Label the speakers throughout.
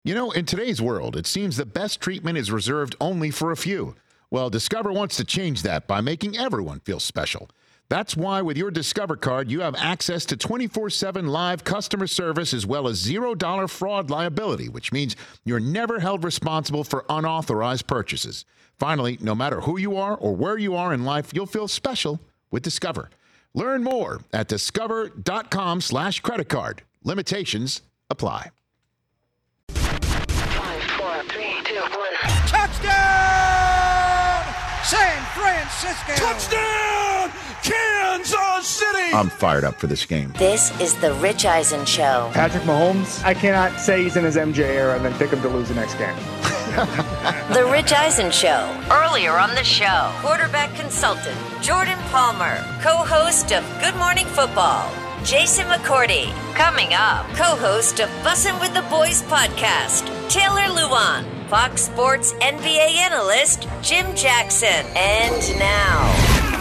Speaker 1: You know, in today's world, it seems the best treatment is reserved only for a few. Well, Discover wants to change that by making everyone feel special. That's why with your Discover card, you have access to 24/7 live customer service as well as $0 fraud liability, which means you're never held responsible for unauthorized purchases. Finally, no matter who you are or where you are in life, you'll feel special with Discover. Learn more at discover.com/credit card. Limitations apply.
Speaker 2: 5, 4, 3, 2, 1.
Speaker 3: Touchdown! San Francisco!
Speaker 4: Touchdown! Kansas City!
Speaker 1: I'm fired up for this game.
Speaker 5: This is the Rich Eisen Show.
Speaker 6: Patrick Mahomes, I cannot say he's in his MJ era and then pick him to lose the next game.
Speaker 5: The Rich Eisen Show. Earlier on the show, quarterback consultant Jordan Palmer, co-host of Good Morning Football, Jason McCourty. Coming up, co-host of Bussin' with the Boys podcast, Taylor Luan. Fox Sports NBA analyst Jim Jackson. And now,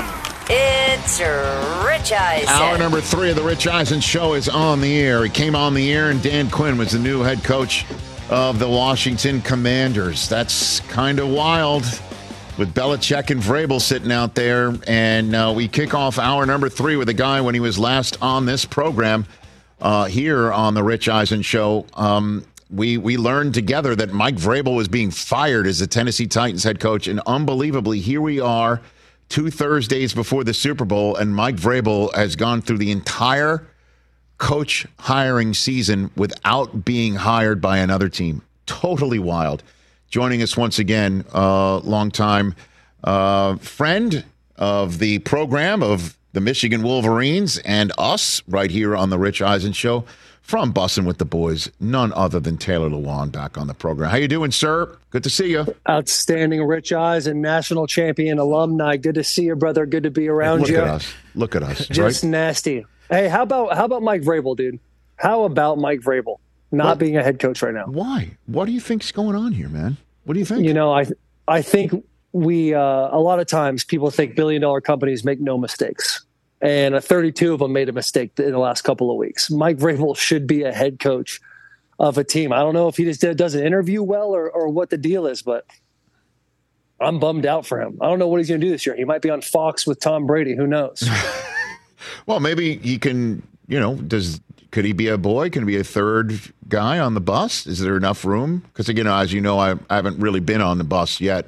Speaker 5: it's Rich Eisen.
Speaker 1: Hour number 3 of the Rich Eisen Show is on the air. He came on the air, and Dan Quinn was the new head coach of the Washington Commanders. That's kind of wild with Belichick and Vrabel sitting out there. And we kick off hour number 3 with a guy when he was last on this program here on the Rich Eisen Show. We learned together that Mike Vrabel was being fired as the Tennessee Titans head coach. And unbelievably, here we are 2 Thursdays before the Super Bowl, and Mike Vrabel has gone through the entire coach hiring season without being hired by another team. Totally wild. Joining us once again, longtime friend of the program of the Michigan Wolverines and us right here on the Rich Eisen Show from Bussin' with the Boys, none other than Taylor Luan back on the program. How you doing, sir? Good to see you.
Speaker 7: Outstanding, Rich Eisen, national champion alumni. Good to see you, brother. Good to be around you.
Speaker 1: Look at us.
Speaker 7: Just
Speaker 1: right?
Speaker 7: Nasty. Hey, how about Mike Vrabel, dude? How about Mike Vrabel not being a head coach right now?
Speaker 1: Why? What do you think's going on here, man? What do you think?
Speaker 7: You know, I think we a lot of times people think billion-dollar companies make no mistakes. And 32 of them made a mistake in the last couple of weeks. Mike Vrabel should be a head coach of a team. I don't know if he just doesn't interview well or what the deal is, but I'm bummed out for him. I don't know what he's going to do this year. He might be on Fox with Tom Brady. Who knows?
Speaker 1: Well, maybe he can, could he be a boy? Can he be a third guy on the bus? Is there enough room? Because, as you know, I haven't really been on the bus yet.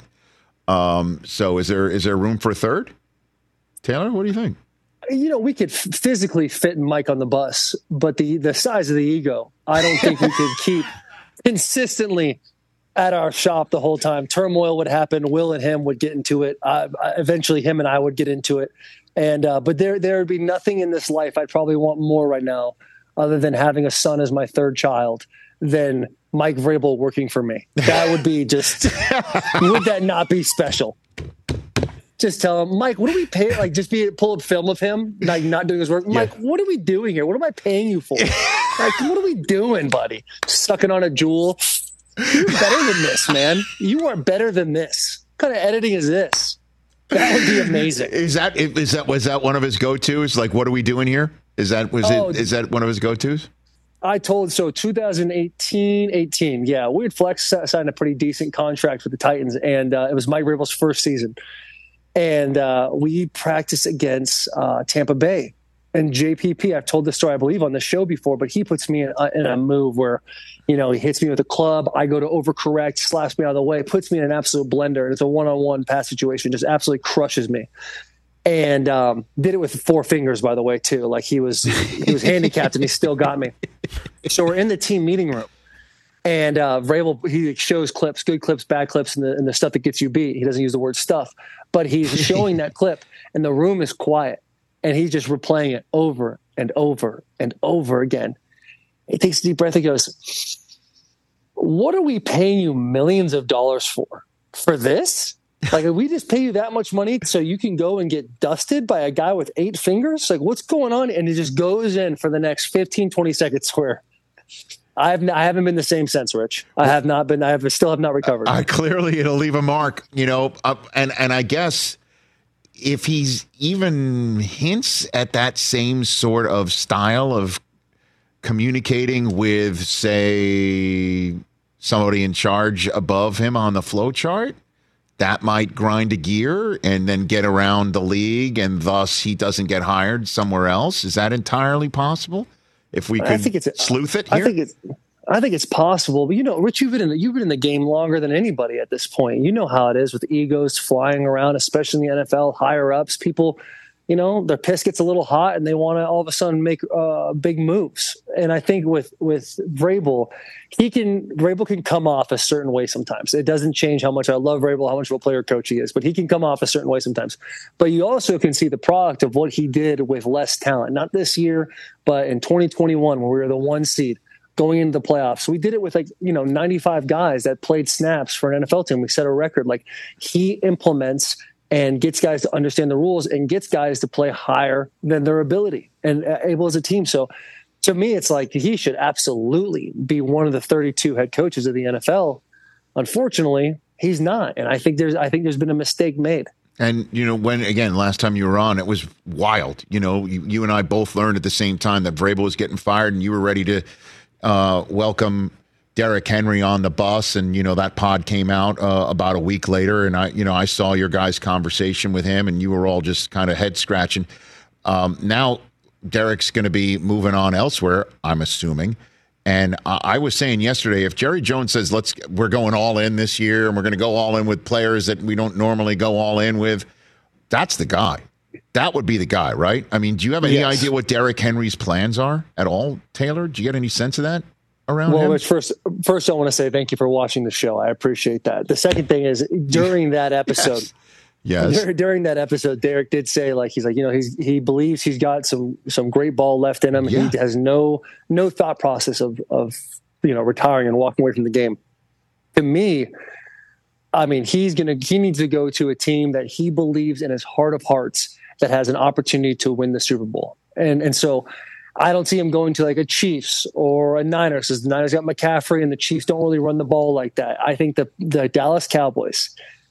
Speaker 1: So is there room for a third? Taylor, what do you think?
Speaker 7: We could physically fit Mike on the bus, but the size of the ego, I don't think we could keep consistently at our shop the whole time. Turmoil would happen. Will and him would get into it. Eventually, him and I would get into it. And but there would be nothing in this life I'd probably want more right now, other than having a son as my third child, than Mike Vrabel working for me. That would be just would that not be special? Just tell him, Mike, what do we pay? Like, just pull up film of him, like not doing his work.
Speaker 1: Yeah.
Speaker 7: Mike, what are we doing here? What am I paying you for? Like, what are we doing, buddy? Sucking on a jewel. You're better than this, man. You are better than this. What kind of editing is this? That would be amazing.
Speaker 1: Was that one of his go-tos? Like, what are we doing here? Is that one of his go-tos?
Speaker 7: I told 2018. Yeah, Weird Flex signed a pretty decent contract with the Titans, and it was Mike Vrabel's first season. And we practiced against Tampa Bay and JPP. I've told this story, I believe, on the show before, but he puts me in a move where, he hits me with a club. I go to overcorrect, slaps me out of the way, puts me in an absolute blender. And it's a one-on-one pass situation, just absolutely crushes me. And did it with 4 fingers, by the way, too. Like he was handicapped and he still got me. So we're in the team meeting room. And Vrabel, he shows clips, good clips, bad clips, and the stuff that gets you beat. He doesn't use the word stuff, but he's showing that clip, and the room is quiet, and he's just replaying it over and over and over again. He takes a deep breath and goes, "What are we paying you millions of dollars for this? Like, we just pay you that much money so you can go and get dusted by a guy with 8 fingers? Like, what's going on?" And he just goes in for the next 15, 20 seconds where I haven't been the same since, Rich. I have not been. Still have not recovered.
Speaker 1: Clearly, it'll leave a mark, and I guess if he's even hints at that same sort of style of communicating with, say, somebody in charge above him on the flow chart, that might grind a gear and then get around the league, and thus he doesn't get hired somewhere else. Is that entirely possible? If we could sleuth it here?
Speaker 7: I think it's possible. But, Rich, you've been in the game longer than anybody at this point. You know how it is with egos flying around, especially in the NFL, higher ups. People, their piss gets a little hot and they want to all of a sudden make big moves. And I think with Vrabel, Vrabel can come off a certain way sometimes. It doesn't change how much I love Vrabel, how much of a player coach he is, but he can come off a certain way sometimes. But you also can see the product of what he did with less talent, not this year, but in 2021 when we were the 1 seed going into the playoffs. We did it with 95 guys that played snaps for an NFL team. We set a record. He implements and gets guys to understand the rules and gets guys to play higher than their ability and able as a team. So to me, it's he should absolutely be one of the 32 head coaches of the NFL. Unfortunately, he's not. And I think there's been a mistake made.
Speaker 1: And, last time you were on, it was wild. You and I both learned at the same time that Vrabel was getting fired and you were ready to welcome Derrick Henry on the bus, and that pod came out about a week later, and I saw your guys' conversation with him, and you were all just kind of head scratching. Now Derrick's going to be moving on elsewhere, I'm assuming. And I was saying yesterday, if Jerry Jones says we're going all in this year, and we're going to go all in with players that we don't normally go all in with, that's the guy. That would be the guy, right? I mean, do you have any idea what Derrick Henry's plans are at all, Taylor? Do you get any sense of that around him?
Speaker 7: Rich, first I want to say thank you for watching the show. I appreciate that. The second thing is during that episode,
Speaker 1: yes.
Speaker 7: During that episode, Derrick did say he believes he's got some great ball left in him. Yeah. He has no thought process of retiring and walking away from the game. To me, I mean, he needs to go to a team that he believes in his heart of hearts that has an opportunity to win the Super Bowl. And so I don't see him going to a Chiefs or a Niners, because the Niners got McCaffrey and the Chiefs don't really run the ball like that. I think the Dallas Cowboys,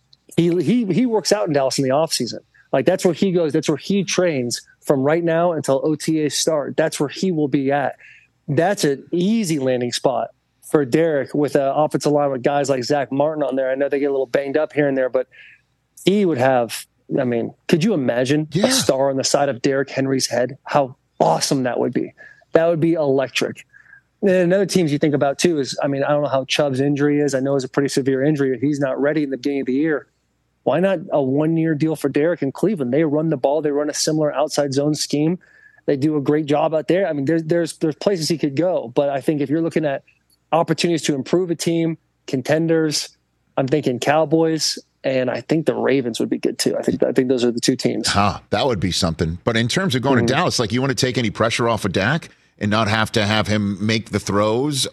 Speaker 7: he works out in Dallas in the offseason. That's where he goes. That's where he trains from right now until OTAs start. That's where he will be at. That's an easy landing spot for Derrick with an offensive line with guys like Zach Martin on there. I know they get a little banged up here and there, but he would have, could you imagine a star on the side of Derrick Henry's head? How awesome that would be. That would be electric. And another teams you think about too is, I don't know how Chubb's injury is. I know it's a pretty severe injury. He's not ready in the beginning of the year. Why not a 1-year deal for Derrick in Cleveland? They run the ball. They run a similar outside zone scheme. They do a great job out there. There's places he could go, but I think if you're looking at opportunities to improve a team, contenders, I'm thinking Cowboys, and I think the Ravens would be good too. I think those are the two teams.
Speaker 1: That would be something. But in terms of going to Dallas, you want to take any pressure off of Dak and not have to have him make the throws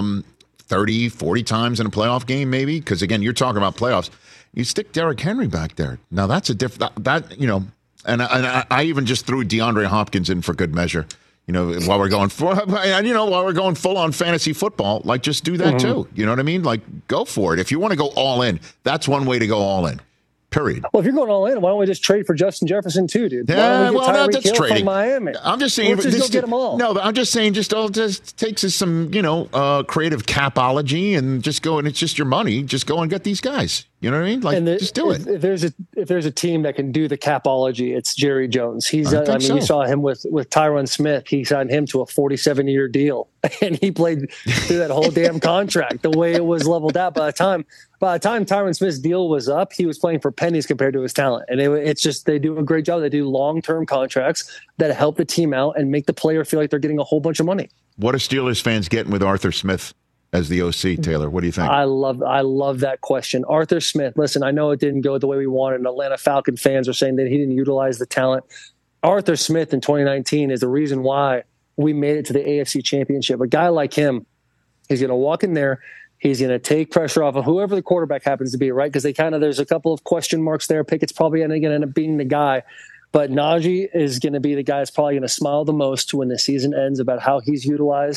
Speaker 1: 30, 40 times in a playoff game, maybe? Because again, you're talking about playoffs. You stick Derrick Henry back there. Now that's a different and I even just threw DeAndre Hopkins in for good measure. While we're going full on fantasy football, just do that too. You know what I mean? Go for it. If you want to go all in, that's one way to go all in. Period.
Speaker 7: Well, if you're going all in, why don't we just trade for Justin Jefferson too, dude?
Speaker 1: Yeah, that's trading.
Speaker 7: From Miami.
Speaker 1: I'm just saying,
Speaker 7: let's just go get them all.
Speaker 1: No, I'm just saying, just takes us some, creative capology and just go, and it's just your money. Just go and get these guys. You know what I mean? Just do it.
Speaker 7: If there's a team that can do the capology, it's Jerry Jones. He's. You saw him with Tyron Smith. He signed him to a 47-year deal, and he played through that whole damn contract the way it was leveled out. By the time Tyron Smith's deal was up, he was playing for pennies compared to his talent. And it's just, they do a great job. They do long-term contracts that help the team out and make the player feel like they're getting a whole bunch of money.
Speaker 1: What are Steelers fans getting with Arthur Smith as the OC, Taylor? What do you think?
Speaker 7: I love that question. Arthur Smith, listen, I know it didn't go the way we wanted, and Atlanta Falcon fans are saying that he didn't utilize the talent. Arthur Smith in 2019 is the reason why we made it to the AFC Championship. A guy like him, he's going to walk in there, he's going to take pressure off of whoever the quarterback happens to be, right? Because there's a couple of question marks there. Pickett's probably going to end up being the guy. But Najee is going to be the guy that's probably going to smile the most when the season ends about how he's utilized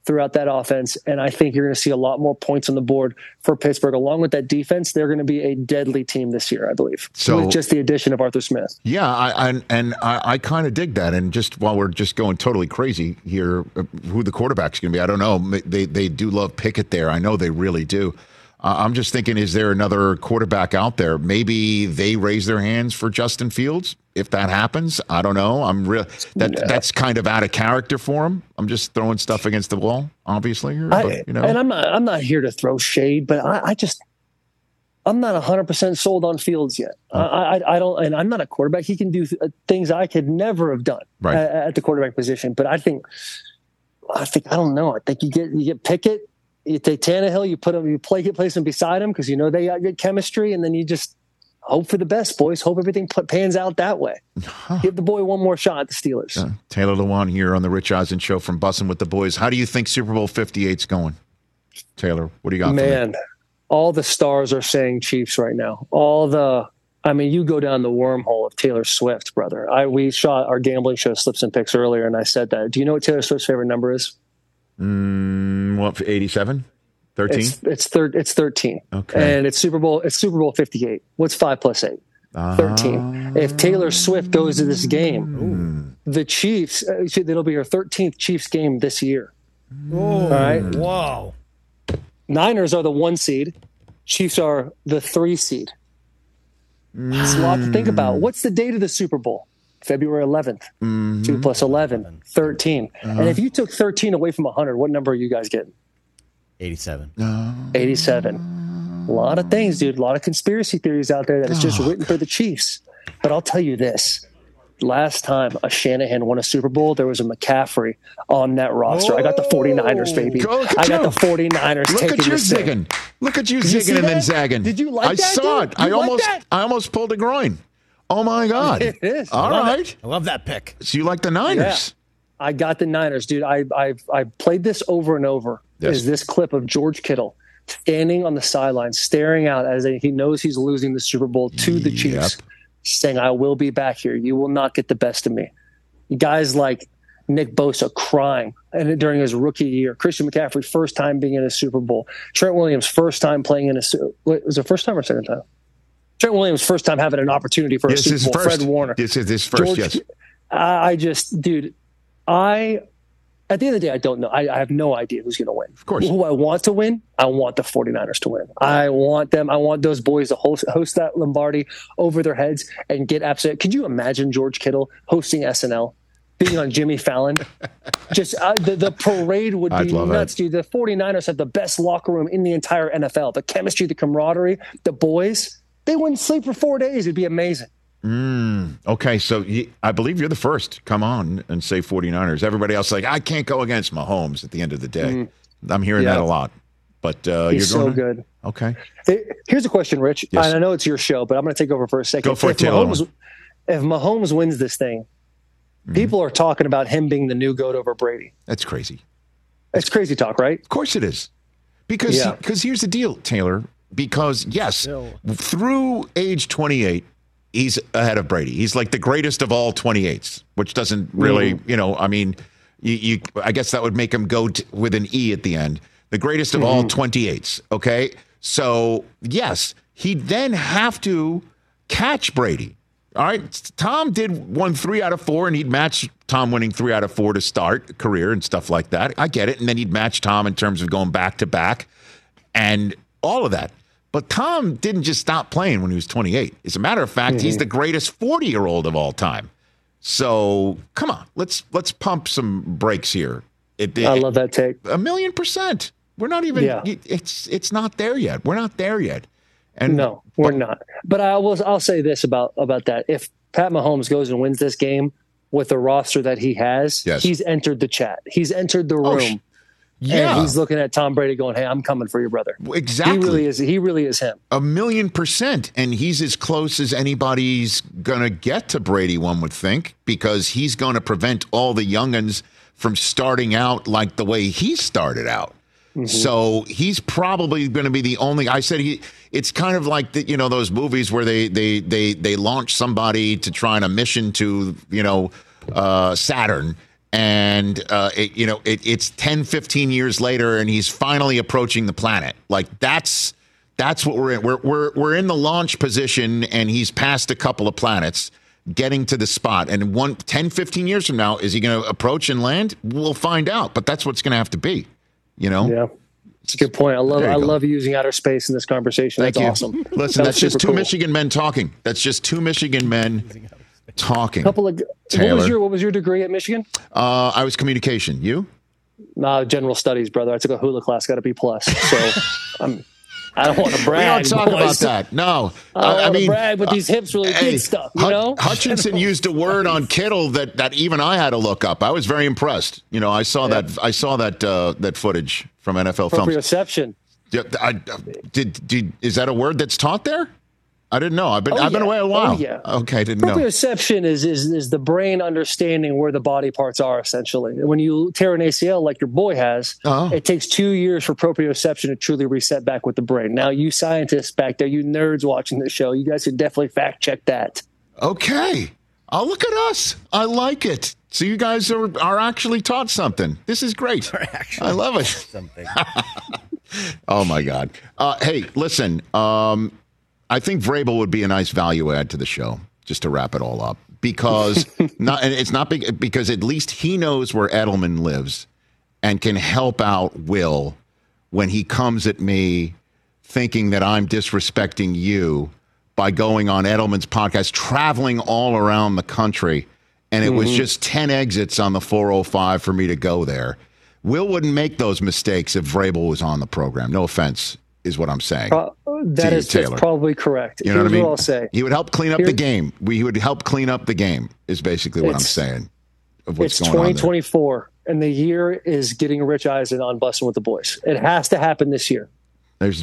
Speaker 7: throughout that offense. And I think you're going to see a lot more points on the board for Pittsburgh. Along with that defense, they're going to be a deadly team this year, I believe, with just the addition of Arthur Smith.
Speaker 1: Yeah, I kind of dig that. And just while we're just going totally crazy here, who the quarterback's going to be, I don't know. They do love Pickett there. I know they really do. I'm just thinking, is there another quarterback out there? Maybe they raise their hands for Justin Fields. If that happens, I don't know. That's kind of out of character for him. I'm just throwing stuff against the wall, obviously.
Speaker 7: And I'm not here to throw shade, but I'm not 100% sold on Fields yet. I don't, and I'm not a quarterback. He can do things I could never have done at the quarterback position. But I don't know. I think you get Pickett. You take Tannehill, you place him beside him because you know they got good chemistry, and then you just hope for the best, boys. Hope everything pans out that way. Give the boy one more shot at the Steelers.
Speaker 1: Taylor Lewan here on the Rich Eisen Show from Bussin' with the Boys. How do you think Super Bowl 58's going? Taylor, what do you got?
Speaker 7: Man, all the stars are saying Chiefs right now. You go down the wormhole of Taylor Swift, brother. We shot our gambling show Slips and Picks earlier, and I said that. Do you know what Taylor Swift's favorite number is?
Speaker 1: 87? 13?
Speaker 7: It's 13.
Speaker 1: Okay.
Speaker 7: And it's Super Bowl 58. What's 5 plus 8? 13. If Taylor Swift goes to this game, the Chiefs, it'll be her 13th Chiefs game this year. All right.
Speaker 4: Wow.
Speaker 7: Niners are the 1 seed. Chiefs are the 3 seed. That's a lot to think about. What's the date of the Super Bowl? February 11th. 2 plus 11, 13. And if you took 13 away from 100, what number are you guys getting?
Speaker 8: 87.
Speaker 7: 87. A lot of things, dude. A lot of conspiracy theories out there that is just written for the Chiefs. But I'll tell you this. Last time a Shanahan won a Super Bowl, there was a McCaffrey on that roster. I got the 49ers, baby. I got the 49ers
Speaker 1: Look
Speaker 7: taking
Speaker 1: at you
Speaker 7: this thing.
Speaker 1: zigging. Look at you zigging and then zagging.
Speaker 7: Did you like that?
Speaker 1: I saw
Speaker 7: dude?
Speaker 1: it. I almost pulled a groin. Oh, my God.
Speaker 7: It is.
Speaker 1: All right.
Speaker 8: I love that pick.
Speaker 1: So you like the Niners?
Speaker 7: Yeah. I got the Niners, dude. I played this over and over.
Speaker 1: Yes.
Speaker 7: Is this clip of George Kittle standing on the sideline, staring out as he knows he's losing the Super Bowl to the Chiefs, saying, I will be back here. You will not get the best of me. Guys like Nick Bosa crying during his rookie year. Christian McCaffrey, first time being in a Super Bowl. Trent Williams, first time playing in was it first time or second time? Trent Williams, first time having an opportunity for a Super Bowl. Fred Warner.
Speaker 1: This is his first, yes.
Speaker 7: At the end of the day, I don't know. I have no idea who's going to win.
Speaker 1: Of course.
Speaker 7: Who I want to win, I want the 49ers to win. I want them. I want those boys to host that Lombardi over their heads and get upset. Could you imagine George Kittle hosting SNL, being on Jimmy Fallon? Just the parade would be nuts, dude. The 49ers have the best locker room in the entire NFL. The chemistry, the camaraderie, the boys. They wouldn't sleep for 4 days. It'd be amazing.
Speaker 1: Okay, so I believe you're the first. Come on and say 49ers. Everybody else I can't go against Mahomes at the end of the day. I'm hearing that a lot. But
Speaker 7: he's
Speaker 1: you're going
Speaker 7: so good.
Speaker 1: Okay.
Speaker 7: Here's a question, Rich.
Speaker 1: Yes.
Speaker 7: I know it's your show, but I'm going to take over for a second.
Speaker 1: Go for it, Taylor.
Speaker 7: If Mahomes wins this thing, people are talking about him being the new GOAT over Brady.
Speaker 1: That's crazy.
Speaker 7: It's crazy talk, right?
Speaker 1: Of course it is. Because here's the deal, Taylor. Because, yes, through age 28, he's ahead of Brady. He's like the greatest of all 28s, which doesn't really, I guess that would make him go with an E at the end. The greatest of all 28s, okay? So, yes, he'd then have to catch Brady. All right, Tom won 3 out of 4, and he'd match Tom winning 3 out of 4 to start a career and stuff like that. I get it. And then he'd match Tom in terms of going back to back and all of that. But Tom didn't just stop playing when he was 28. As a matter of fact, he's the greatest 40-year-old of all time. So come on, let's pump some brakes here.
Speaker 7: I love that take.
Speaker 1: 1,000,000%. We're not even. Yeah. It's not there yet. We're not there yet. And
Speaker 7: no, we're not. But I'll say this about that. If Pat Mahomes goes and wins this game with the roster that he has, he's entered the chat. He's entered the room. Yeah. And he's looking at Tom Brady going, hey, I'm coming for you, brother.
Speaker 1: Exactly.
Speaker 7: He really is him.
Speaker 1: 1,000,000%. And he's as close as anybody's going to get to Brady, one would think, because he's going to prevent all the young'uns from starting out like the way he started out. So he's probably going to be the only. I said it's kind of like those movies where they launch somebody to try on a mission to Saturn, And, it's 10, 15 years later, and he's finally approaching the planet. Like, that's what we're in. We're in the launch position, and he's passed a couple of planets, getting to the spot. And 10, 15 years from now, is he going to approach and land? We'll find out. But that's what's going to have to be,
Speaker 7: Yeah. It's a good point. I love using outer space in this conversation.
Speaker 1: Thank
Speaker 7: That's
Speaker 1: you.
Speaker 7: awesome.
Speaker 1: Listen, that's just two Michigan men talking. That's just two Michigan men talking.
Speaker 7: What was your degree at Michigan?
Speaker 1: I was communication. You?
Speaker 7: General studies, brother. I took a hula class, got a B+. So I don't want to brag.
Speaker 1: We don't talk about that. No.
Speaker 7: I mean, brag, but these hips really did stuff,
Speaker 1: Hutchinson used a word on Kittle that even I had to look up. I was very impressed. I saw that footage from NFL films.
Speaker 7: Proprioception.
Speaker 1: Is that a word that's taught there? I didn't know. I've been away a while.
Speaker 7: Oh, yeah.
Speaker 1: Okay, didn't know.
Speaker 7: Proprioception is the brain understanding where the body parts are, essentially. When you tear an ACL like your boy has, it takes 2 years for proprioception to truly reset back with the brain. Now, you scientists back there, you nerds watching the show, you guys should definitely fact check that.
Speaker 1: Okay. Oh, look at us. I like it. So you guys are actually taught something. This is great. I love it.
Speaker 8: Something.
Speaker 1: Oh, my God. Hey, listen. I think Vrabel would be a nice value add to the show, just to wrap it all up, because because at least he knows where Edelman lives and can help out Will when he comes at me thinking that I'm disrespecting you by going on Edelman's podcast, traveling all around the country, and it was just 10 exits on the 405 for me to go there. Will wouldn't make those mistakes if Vrabel was on the program. No offense. Is what I'm saying.
Speaker 7: That's probably correct.
Speaker 1: You know what I mean?
Speaker 7: What I'll say.
Speaker 1: He would help clean up the game. He would help clean up the game is basically what I'm saying. Of what's going on. It's
Speaker 7: 2024, and the year is getting Rich Eisen on Bussin' with the Boys. It has to happen this year.
Speaker 1: There's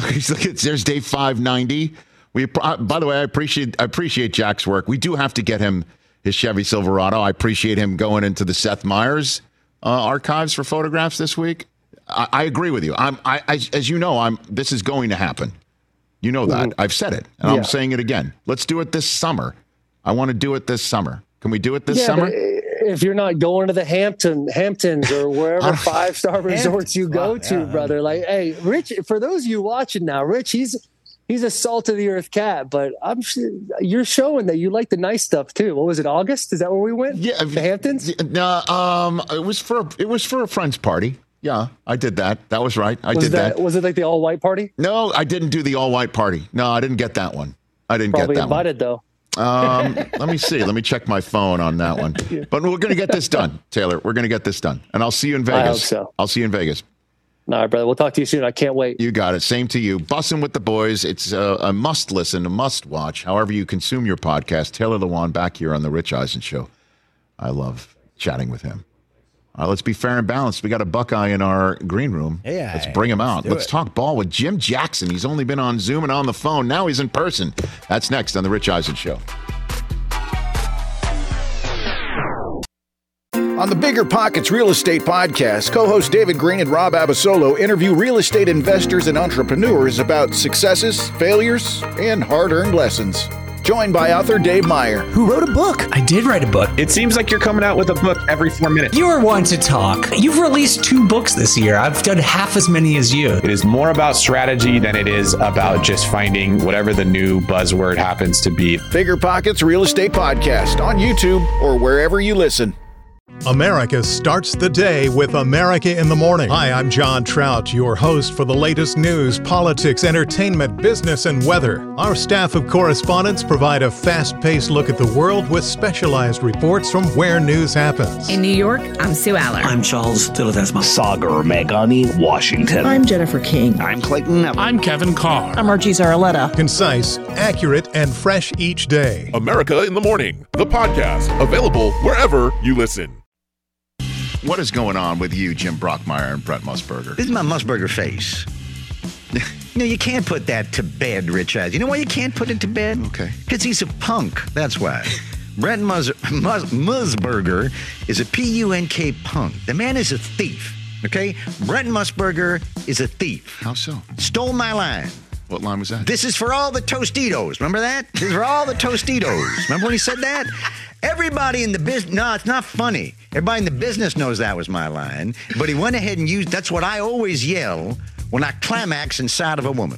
Speaker 1: day 590. By the way, I appreciate Jack's work. We do have to get him his Chevy Silverado. I appreciate him going into the Seth Meyers archives for photographs this week. I agree with you. As you know, this is going to happen. You know that. I've said it, and I'm saying it again. Let's do it this summer. I want to do it this summer. Can we do it this summer?
Speaker 7: If you're not going to the Hamptons or wherever 5-star resorts you go to, brother. Like, hey, Rich, for those of you watching now, Rich, he's a salt of the earth cat, but you're showing that you like the nice stuff too. What was it, August? Is that where we went?
Speaker 1: Yeah,
Speaker 7: the Hamptons.
Speaker 1: No, it was for a friend's party. Yeah, I did that. That was right. I did that.
Speaker 7: Was it like the all-white party?
Speaker 1: No, I didn't do the all-white party. No, I didn't get that one. I didn't
Speaker 7: Probably
Speaker 1: get that
Speaker 7: invited,
Speaker 1: one.
Speaker 7: Though.
Speaker 1: Let me see. Let me check my phone on that one. But we're going to get this done, Taylor. We're going to get this done. And I'll see you in Vegas.
Speaker 7: I hope so.
Speaker 1: I'll see you in Vegas.
Speaker 7: All right, brother. We'll talk to you soon. I can't wait.
Speaker 1: You got it. Same to you. Bussin' with the Boys. It's a must listen, a must watch. However you consume your podcast. Taylor Lewan back here on The Rich Eisen Show. I love chatting with him. Let's be fair and balanced. We got a Buckeye in our green room.
Speaker 8: Yeah,
Speaker 1: let's bring him out. Let's talk ball with Jim Jackson. He's only been on Zoom and on the phone. Now he's in person. That's next on The Rich Eisen Show.
Speaker 9: On the Bigger Pockets Real Estate Podcast, co-hosts David Green and Rob Abasolo interview real estate investors and entrepreneurs about successes, failures, and hard-earned lessons. Joined by author Dave Meyer.
Speaker 10: Who wrote a book? I did write a book.
Speaker 11: It seems like you're coming out with a book every 4 minutes.
Speaker 10: You are one to talk. You've released 2 books this year. I've done half as many as you.
Speaker 11: It is more about strategy than it is about just finding whatever the new buzzword happens to be.
Speaker 9: Bigger Pockets Real Estate Podcast on YouTube or wherever you listen.
Speaker 12: America starts the day with America in the Morning. Hi, I'm John Trout, your host for the latest news, politics, entertainment, business, and weather. Our staff of correspondents provide a fast-paced look at the world with specialized reports from where news happens.
Speaker 13: In New York, I'm Sue Aller.
Speaker 14: I'm Charles Tiladesma. Sagar Meghani, Washington.
Speaker 15: I'm Jennifer King.
Speaker 14: I'm Clayton Neville.
Speaker 16: I'm Kevin Carr.
Speaker 15: I'm Archie Zaraletta.
Speaker 12: Concise, accurate, and fresh each day.
Speaker 17: America in the Morning, the podcast, available wherever you listen.
Speaker 1: What is going on with you, Jim Brockmeyer and Brent Musburger?
Speaker 18: This is my Musburger face. You can't put that to bed, Rich Eisen. You know why you can't put it to bed?
Speaker 1: Okay.
Speaker 18: Because he's a punk. That's why. Brent Musburger is a P-U-N-K punk. The man is a thief, okay? Brent Musburger is a thief.
Speaker 1: How so?
Speaker 18: Stole my line.
Speaker 1: What line was that?
Speaker 18: This is for all the Tostitos. Remember that? This is for all the Tostitos. Remember when he said that? Everybody in the business, no, it's not funny. Everybody in the business knows that was my line. But he went ahead and used, that's what I always yell when I climax inside of a woman.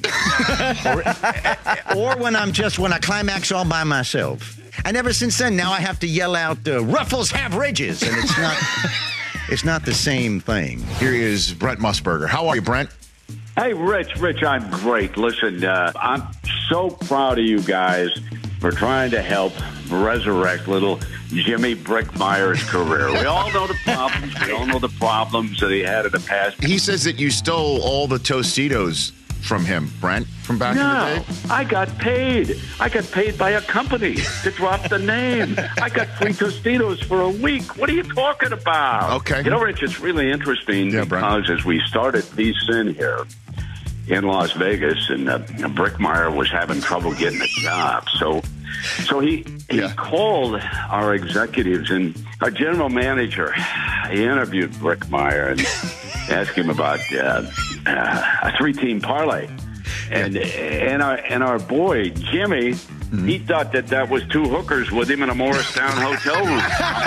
Speaker 18: or when I climax all by myself. And ever since then, now I have to yell out, ruffles have ridges. And it's not the same thing.
Speaker 1: Here is Brent Musburger. How are you, Brent?
Speaker 13: Hey, Rich, I'm great. Listen, I'm so proud of you guys for trying to help resurrect little Jimmy Brickmeyer's career. We all know the problems. We all know the problems that he had in the past.
Speaker 1: He says that you stole all the Tostitos from him, Brent, from back in the day.
Speaker 13: I got paid. I got paid by a company to drop the name. I got free Tostitos for a week. What are you talking about?
Speaker 1: Okay.
Speaker 13: You know, Rich, it's really interesting because
Speaker 1: Brent,
Speaker 13: as we started VSiN here in Las Vegas, and Brickmeyer was having trouble getting a job. So he called our executives, and our general manager, he interviewed Brickmeyer and asked him about a three-team parlay. And our boy, Jimmy, he thought that was two hookers with him in a Morristown hotel room.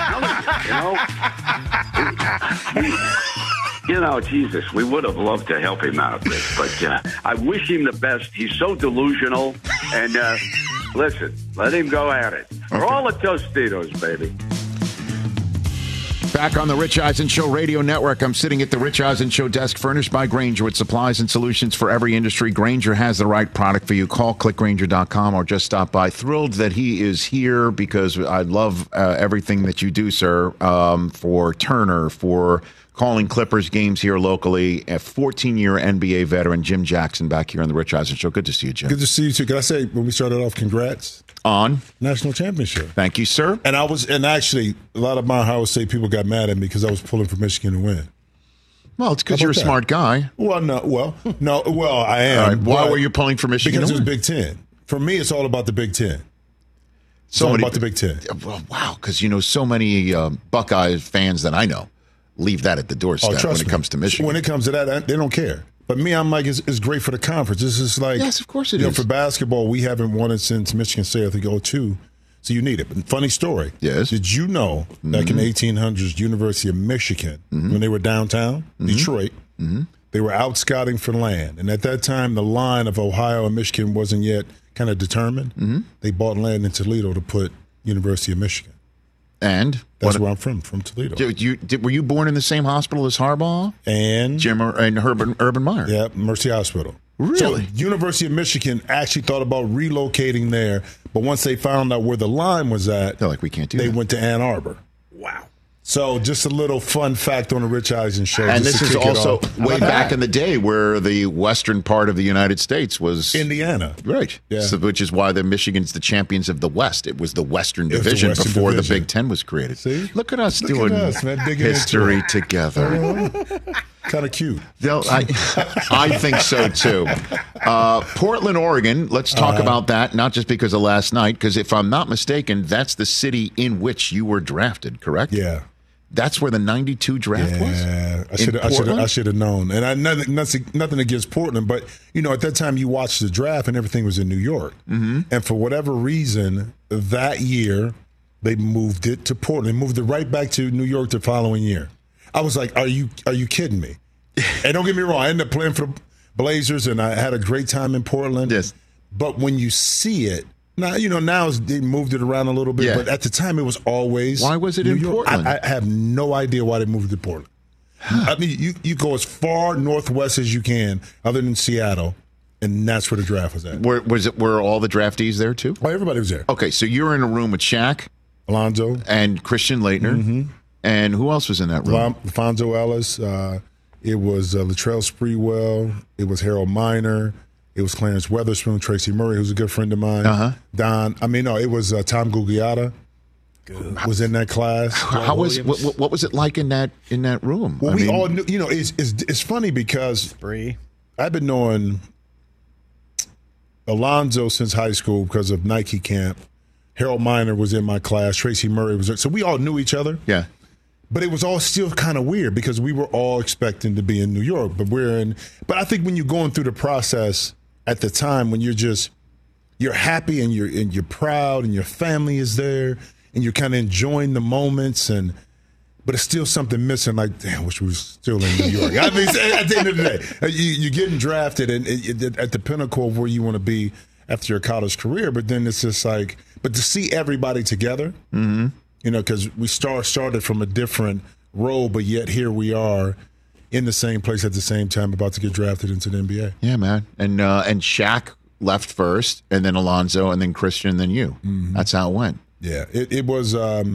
Speaker 13: You know, Jesus, we would have loved to help him out, Rich, but I wish him the best. He's so delusional. And listen, let him go at it. For all the Tostitos, baby.
Speaker 1: Back on the Rich Eisen Show Radio Network, I'm sitting at the Rich Eisen Show desk, furnished by Grainger with supplies and solutions for every industry. Grainger has the right product for you. Call clickgrainger.com or just stop by. Thrilled that he is here because I love everything that you do, sir, for Turner, for calling Clippers games here locally. A 14-year NBA veteran, Jim Jackson, back here on the Rich Eisen Show. Good to see you, Jim.
Speaker 16: Good to see you, too. Can I say, when we started off, congrats
Speaker 1: on
Speaker 16: national championship.
Speaker 1: Thank you, sir.
Speaker 16: And actually, a lot of my Ohio State people got mad at me because I was pulling for Michigan to win.
Speaker 1: Well, it's because you're a smart guy.
Speaker 16: Well, I am.
Speaker 1: All right, why were you pulling for Michigan?
Speaker 16: Because it was Big Ten. For me, it's all about the Big Ten. It's all about the Big Ten.
Speaker 1: Well, wow, because so many Buckeye fans that I know leave that at the doorstep when it comes to Michigan.
Speaker 16: When it comes to that, they don't care. But me, I'm like, it's great for the conference. This is like,
Speaker 1: yes, of course it is.
Speaker 16: For basketball, we haven't won it since Michigan State, I think, 2002. So you need it. But funny story.
Speaker 1: Yes.
Speaker 16: Did you know back in the 1800s, University of Michigan, when they were downtown, Detroit, they were out scouting for land. And at that time, the line of Ohio and Michigan wasn't yet kind of determined. They bought land in Toledo to put University of Michigan.
Speaker 1: And
Speaker 16: that's where I'm from Toledo.
Speaker 1: Were you born in the same hospital as Harbaugh
Speaker 16: and
Speaker 1: Jim and Urban Meyer?
Speaker 16: Yeah, Mercy Hospital.
Speaker 1: Really?
Speaker 16: So University of Michigan actually thought about relocating there, but once they found out where the line was at,
Speaker 1: they're like, we can't do
Speaker 16: they
Speaker 1: that.
Speaker 16: went to Ann Arbor.
Speaker 1: Wow.
Speaker 16: So just a little fun fact on the Rich Eisen Show.
Speaker 1: And this is also way back in the day where the western part of the United States was
Speaker 16: Indiana.
Speaker 1: Right.
Speaker 16: Yeah.
Speaker 1: So, which is why the Michigan's the champions of the West. It was the Western Division before the Big Ten was created.
Speaker 16: See?
Speaker 1: Look at us doing history together.
Speaker 16: Kind of cute.
Speaker 1: I think so, too. Portland, Oregon, let's talk about that, not just because of last night, because if I'm not mistaken, that's the city in which you were drafted, correct?
Speaker 16: Yeah.
Speaker 1: That's where the 92 draft was?
Speaker 16: Yeah, I should have known. And nothing against Portland, but, at that time you watched the draft and everything was in New York. And for whatever reason, that year, they moved it to Portland. They moved it right back to New York the following year. I was like, are you kidding me? And don't get me wrong, I ended up playing for the Blazers, and I had a great time in Portland.
Speaker 1: Yes.
Speaker 16: But when you see it, now they moved it around a little bit, but at the time it was always
Speaker 1: Why was it in Portland?
Speaker 16: I have no idea why they moved it to Portland. I mean, you go as far northwest as you can, other than Seattle, and that's where the draft was at.
Speaker 1: Were all the draftees there too?
Speaker 16: Well, everybody was there.
Speaker 1: Okay, so you're in a room with Shaq,
Speaker 16: Alonzo,
Speaker 1: and Christian Laettner, and who else was in that room?
Speaker 16: Alfonso Ellis. It was Latrell Sprewell. It was Harold Miner. It was Clarence Weatherspoon, Tracy Murray, who's a good friend of mine. It was Tom Gugliotta. Was in that class.
Speaker 1: What was it like in that room?
Speaker 16: Well, we all knew. It's funny because I've been knowing Alonzo since high school because of Nike camp. Harold Miner was in my class. Tracy Murray was there. So we all knew each other.
Speaker 1: Yeah.
Speaker 16: But it was all still kind of weird because we were all expecting to be in New York. But I think when you're going through the process at the time, when you're happy and you're proud and your family is there and you're kind of enjoying the moments, but it's still something missing. Like, damn, I wish we were still in New York. I mean, at the end of the day, you're getting drafted and at the pinnacle of where you want to be after your college career. But then it's just like, but to see everybody together, you know, because we started from a different role, but yet here we are in the same place at the same time, about to get drafted into the NBA.
Speaker 1: Yeah, man. And Shaq left first, and then Alonzo, and then Christian, and then you. That's how it went.
Speaker 16: Yeah, it was.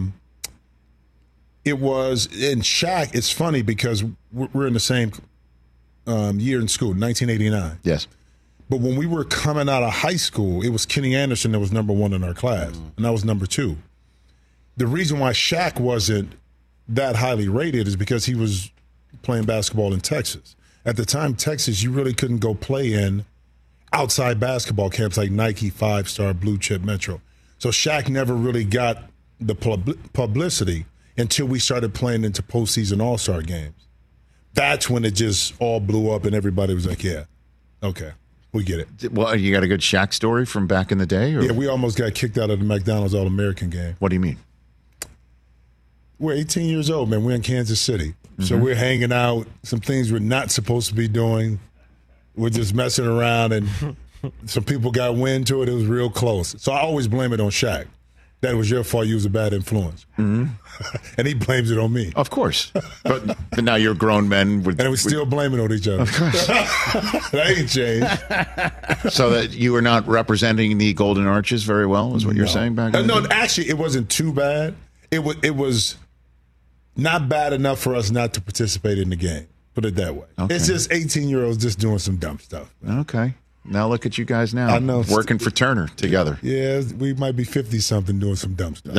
Speaker 16: It was in Shaq. It's funny because we're in the same year in school, 1989.
Speaker 1: Yes.
Speaker 16: But when we were coming out of high school, it was Kenny Anderson that was number 1 in our class, and I was number 2. The reason why Shaq wasn't that highly rated is because he was playing basketball in Texas. At the time, Texas, you really couldn't go play in outside basketball camps like Nike, 5-Star, Blue Chip, Metro. So Shaq never really got the publicity until we started playing into postseason All-Star games. That's when it just all blew up and everybody was like, yeah, okay, we get it.
Speaker 1: Well, you got a good Shaq story from back in the day? Or?
Speaker 16: Yeah, we almost got kicked out of the McDonald's All-American game.
Speaker 1: What do you mean?
Speaker 16: We're 18 years old, man. We're in Kansas City. So we're hanging out, some things we're not supposed to be doing. We're just messing around, and some people got wind to it. It was real close. So I always blame it on Shaq. That was your fault. You was a bad influence. And he blames it on me.
Speaker 1: Of course. But now you're grown men.
Speaker 16: And we still blame it on each other.
Speaker 1: Of course.
Speaker 16: That ain't changed.
Speaker 1: So that you were not representing the Golden Arches very well, is what you're saying back then?
Speaker 16: No, actually, it wasn't too bad. It was not bad enough for us not to participate in the game. Put it that way.
Speaker 1: Okay.
Speaker 16: It's just 18-year-olds just doing some dumb stuff.
Speaker 1: Okay. Now look at you guys now.
Speaker 16: I know.
Speaker 1: Working for Turner together.
Speaker 16: Yeah, we might be 50-something doing some dumb stuff.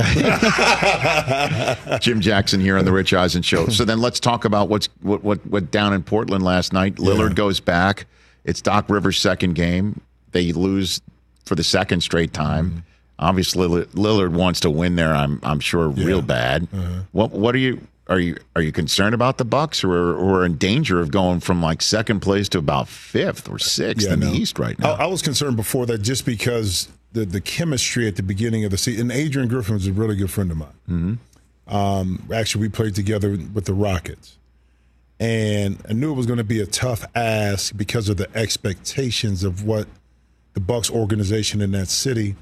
Speaker 1: Jim Jackson here on the Rich Eisen Show. So then let's talk about what went down in Portland last night. Lillard goes back. It's Doc Rivers' second game. They lose for the second straight time. Obviously, Lillard wants to win there. I'm sure real bad. What are you concerned about the Bucks, or in danger of going from like second place to about 5th or 6th in the East right now?
Speaker 16: I was concerned before that just because the chemistry at the beginning of the season. And Adrian Griffin was a really good friend of mine. Actually, we played together with the Rockets, and I knew it was going to be a tough ask because of the expectations of what the Bucks organization in that city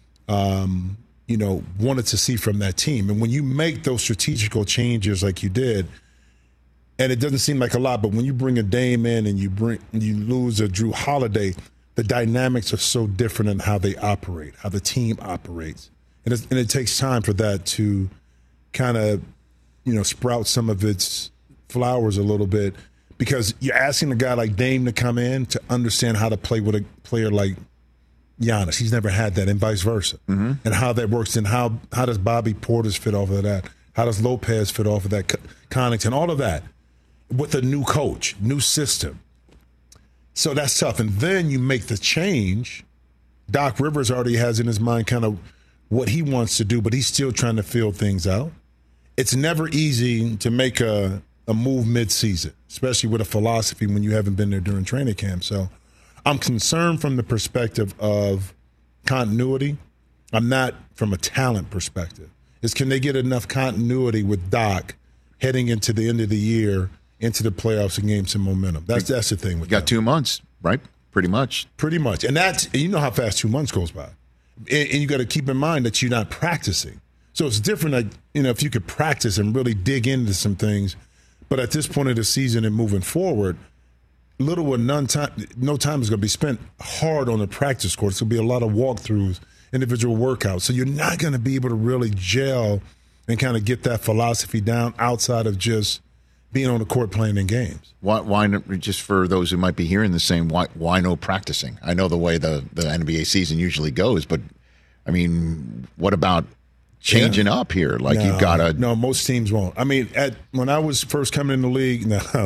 Speaker 16: wanted to see from that team. And when you make those strategical changes like you did, and it doesn't seem like a lot, but when you bring a Dame in and you lose a Drew Holiday, the dynamics are so different in how they operate, how the team operates. And it takes time for that to kind of, sprout some of its flowers a little bit, because you're asking a guy like Dame to come in to understand how to play with a player like Giannis. He's never had that, and vice versa. And how that works, and how does Bobby Portis fit off of that? How does Lopez fit off of that? Connaughton, all of that with a new coach, new system. So that's tough. And then you make the change. Doc Rivers already has in his mind kind of what he wants to do, but he's still trying to feel things out. It's never easy to make a move mid-season, especially with a philosophy when you haven't been there during training camp. So I'm concerned from the perspective of continuity. I'm not from a talent perspective. Can they get enough continuity with Doc heading into the end of the year, into the playoffs, and gain some momentum? That's the thing.
Speaker 1: We got 2 months, right? Pretty much.
Speaker 16: And you know how fast 2 months goes by. And you got to keep in mind that you're not practicing. So it's different, like, if you could practice and really dig into some things. But at this point of the season and moving forward, little or no time is going to be spent hard on the practice court. It's going to be a lot of walkthroughs, individual workouts. So you're not going to be able to really gel and kind of get that philosophy down outside of just being on the court playing in games.
Speaker 1: Why just for those who might be hearing the same, why no practicing? I know the way the NBA season usually goes, but, I mean, what about changing up here? Like, you've got to...
Speaker 16: No, most teams won't. I mean, when I was first coming in the league,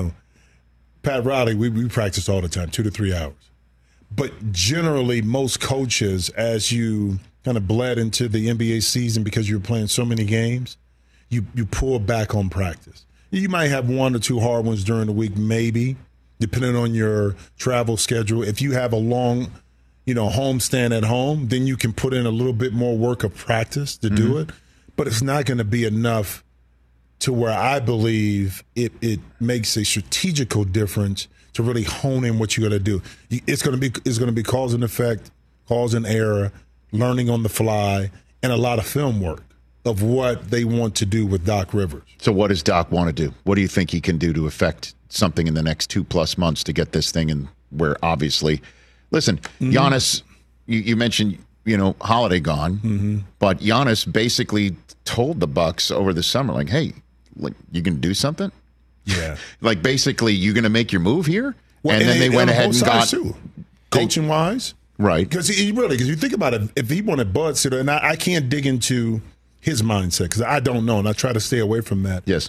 Speaker 16: Pat Riley, we practiced all the time, 2 to 3 hours. But generally, most coaches, as you kind of bled into the NBA season because you're playing so many games, you pull back on practice. You might have 1 or 2 hard ones during the week, maybe, depending on your travel schedule. If you have a long, homestand at home, then you can put in a little bit more work of practice to do it. But it's not going to be enough to where I believe it makes a strategical difference to really hone in what you're going to do. It's going to be cause and effect, cause and error, learning on the fly, and a lot of film work of what they want to do with Doc Rivers.
Speaker 1: So what does Doc want to do? What do you think he can do to affect something in the next 2+ months to get this thing in where obviously, listen, Giannis, you mentioned, Holiday gone, but Giannis basically told the Bucks over the summer, like, hey, you can do something?
Speaker 16: Yeah.
Speaker 1: Like, basically, you're going to make your move here? Well, and then they went ahead and got...
Speaker 16: Too. Coaching-wise.
Speaker 1: Right.
Speaker 16: Because you think about it, if he wanted Bud Sitter, and I can't dig into his mindset because I don't know, and I try to stay away from that.
Speaker 1: Yes.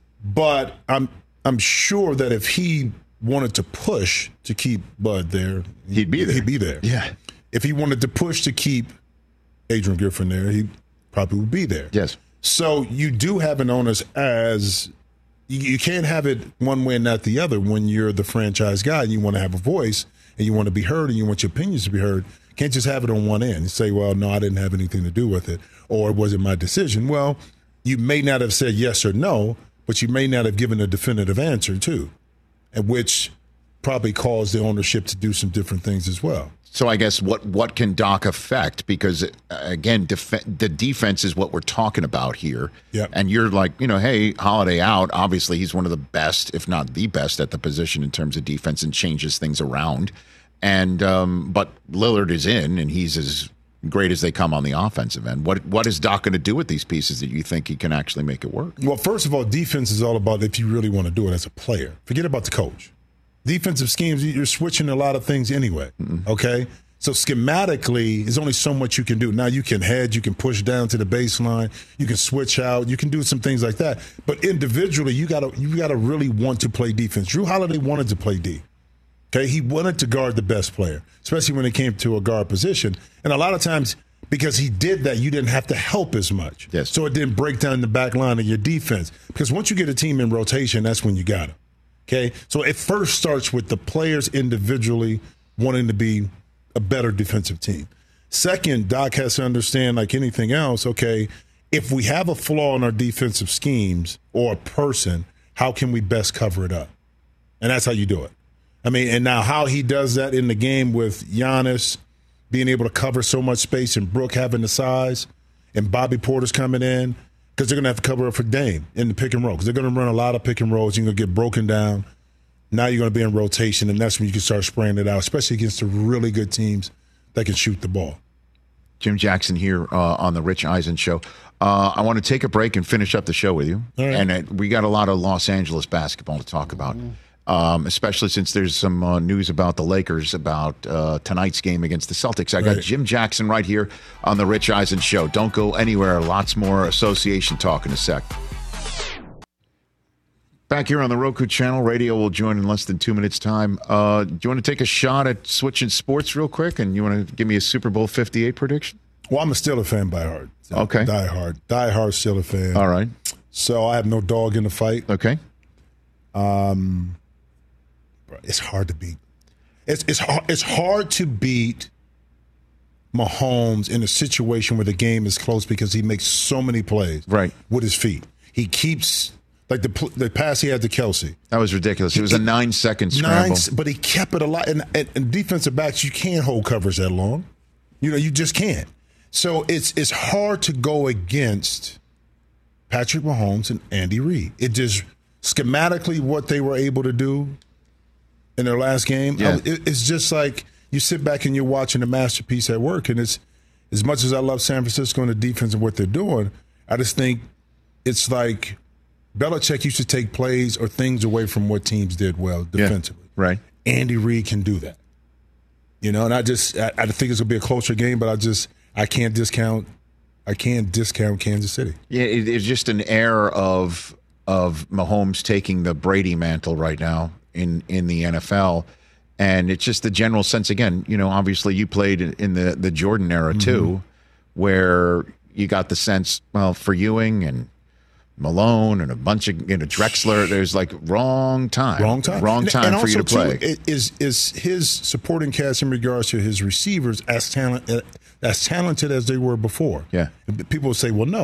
Speaker 16: But I'm sure that if he wanted to push to keep Bud there,
Speaker 1: he'd be there.
Speaker 16: He'd be there.
Speaker 1: Yeah.
Speaker 16: If he wanted to push to keep Adrian Griffin there, he probably would be there.
Speaker 1: Yes.
Speaker 16: So you do have an onus as you can't have it one way and not the other when you're the franchise guy and you want to have a voice and you want to be heard and you want your opinions to be heard. You can't just have it on one end and say, well, no, I didn't have anything to do with it, or it wasn't my decision. Well, you may not have said yes or no, but you may not have given a definitive answer too, and which probably caused the ownership to do some different things as well.
Speaker 1: So I guess what can Doc affect? Because, again, the defense is what we're talking about here.
Speaker 16: Yep.
Speaker 1: And you're like, hey, Holiday out. Obviously, he's one of the best, if not the best, at the position in terms of defense and changes things around. And but Lillard is in, and he's as great as they come on the offensive end. What is Doc going to do with these pieces that you think he can actually make it work?
Speaker 16: Well, first of all, defense is all about if you really want to do it as a player. Forget about the coach. Defensive schemes, you're switching a lot of things anyway, okay? So schematically, there's only so much you can do. Now you can hedge, you can push down to the baseline, you can switch out, you can do some things like that. But individually, you gotta really want to play defense. Drew Holiday wanted to play D. Okay, he wanted to guard the best player, especially when it came to a guard position. And a lot of times, because he did that, you didn't have to help as much.
Speaker 1: Yes.
Speaker 16: So it didn't break down the back line of your defense. Because once you get a team in rotation, that's when you got him. Okay, so it first starts with the players individually wanting to be a better defensive team. Second, Doc has to understand, like anything else, okay, if we have a flaw in our defensive schemes or a person, how can we best cover it up? And that's how you do it. I mean, and now how he does that in the game with Giannis being able to cover so much space and Brook having the size and Bobby Porter's coming in, because they're going to have to cover up for Dame in the pick and roll, because they're going to run a lot of pick and rolls. You're going to get broken down. Now you're going to be in rotation, and that's when you can start spraying it out, especially against the really good teams that can shoot the ball.
Speaker 1: Jim Jackson here on the Rich Eisen Show. I want to take a break and finish up the show with you.
Speaker 16: All right.
Speaker 1: And we got a lot of Los Angeles basketball to talk about, especially since there's some news about the Lakers, about tonight's game against the Celtics. I got Jim Jackson right here on the Rich Eisen Show. Don't go anywhere. Lots more association talk in a sec. Back here on the Roku channel, radio will join in less than 2 minutes' time. Do you want to take a shot at switching sports real quick? And you want to give me a Super Bowl 58 prediction?
Speaker 16: Well, I'm a Steelers fan by heart. So
Speaker 1: Okay.
Speaker 16: Die hard Steelers fan.
Speaker 1: All right.
Speaker 16: So I have no dog in the fight.
Speaker 1: Okay.
Speaker 16: It's hard to beat. It's hard to beat Mahomes in a situation where the game is close because he makes so many plays with his feet. He keeps, like the pass he had to Kelsey.
Speaker 1: That was ridiculous. It was a 9-second scramble.
Speaker 16: But he kept it alive. And defensive backs, you can't hold coverage that long. You just can't. So it's hard to go against Patrick Mahomes and Andy Reid. It just schematically what they were able to do in their last game.
Speaker 1: Yeah.
Speaker 16: It's just like you sit back and you're watching a masterpiece at work. And it's as much as I love San Francisco and the defense and what they're doing, I just think it's like Belichick used to take plays or things away from what teams did well defensively.
Speaker 1: Yeah, right.
Speaker 16: Andy Reid can do that. And I think it's going to be a closer game, but I can't discount Kansas City.
Speaker 1: Yeah, it's just an air of Mahomes taking the Brady mantle right now in the NFL. And it's just the general sense, again, obviously you played in the Jordan era too, where you got the sense, well, for Ewing and Malone and a bunch of Drexler, there's like wrong time
Speaker 16: And
Speaker 1: for you to play.
Speaker 16: Too, is his supporting cast in regards to his receivers as talented as they were before?
Speaker 1: Yeah.
Speaker 16: People will say, well, no,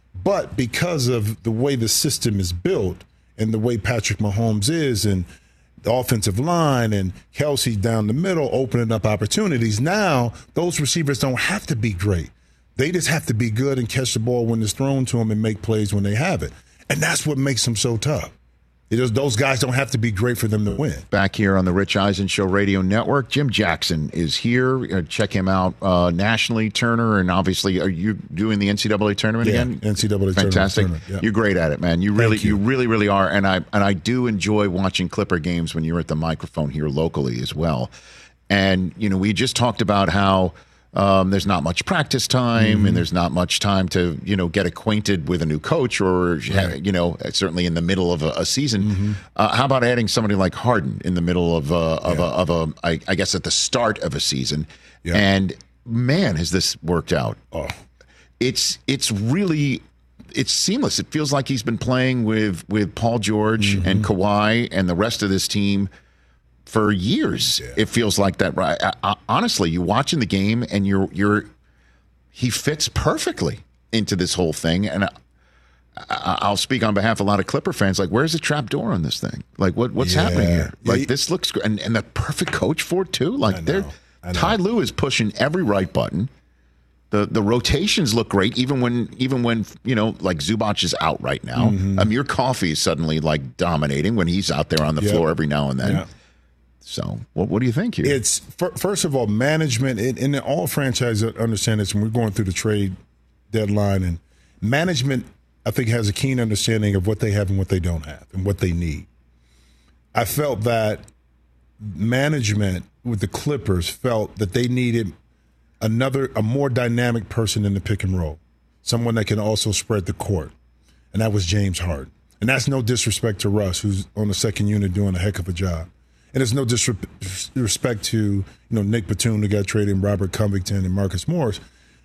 Speaker 16: But because of the way the system is built and the way Patrick Mahomes is and the offensive line and Kelsey down the middle opening up opportunities, now those receivers don't have to be great. They just have to be good and catch the ball when it's thrown to them and make plays when they have it. And that's what makes them so tough. Those guys don't have to be great for them to win.
Speaker 1: Back here on the Rich Eisen Show Radio Network, Jim Jackson is here. Check him out nationally, Turner, and obviously, are you doing the NCAA tournament again?
Speaker 16: NCAA
Speaker 1: Fantastic.
Speaker 16: tournament. Yeah.
Speaker 1: You're great at it, man. You really are. And I do enjoy watching Clipper games when you're at the microphone here locally as well. And we just talked about how there's not much practice time and there's not much time to, get acquainted with a new coach or, certainly in the middle of a season. How about adding somebody like Harden in the middle of I guess at the start of a season? Yeah. And man, has this worked out. Oh. It's really, it's seamless. It feels like he's been playing with Paul George and Kawhi and the rest of this team for years. Yeah. It feels like that, right? Honestly, you're watching the game and he fits perfectly into this whole thing. And I'll speak on behalf of a lot of Clipper fans. Like, where's the trap door on this thing? Like, what's happening here? Like, this looks great, and the perfect coach for it too. Like, Ty Lue is pushing every right button. The rotations look great, even when like Zubac is out right now. Amir Coffey is suddenly like dominating when he's out there on the floor every now and then. Yeah. So, what do you think here?
Speaker 16: It's first of all, management, and all franchises understand this. When we're going through the trade deadline, and management, I think, has a keen understanding of what they have and what they don't have, and what they need. I felt that management with the Clippers felt that they needed a more dynamic person in the pick and roll, someone that can also spread the court, and that was James Harden. And that's no disrespect to Russ, who's on the second unit doing a heck of a job. And there's no disrespect to Nick Batum, who got traded, and Robert Covington and Marcus Morris.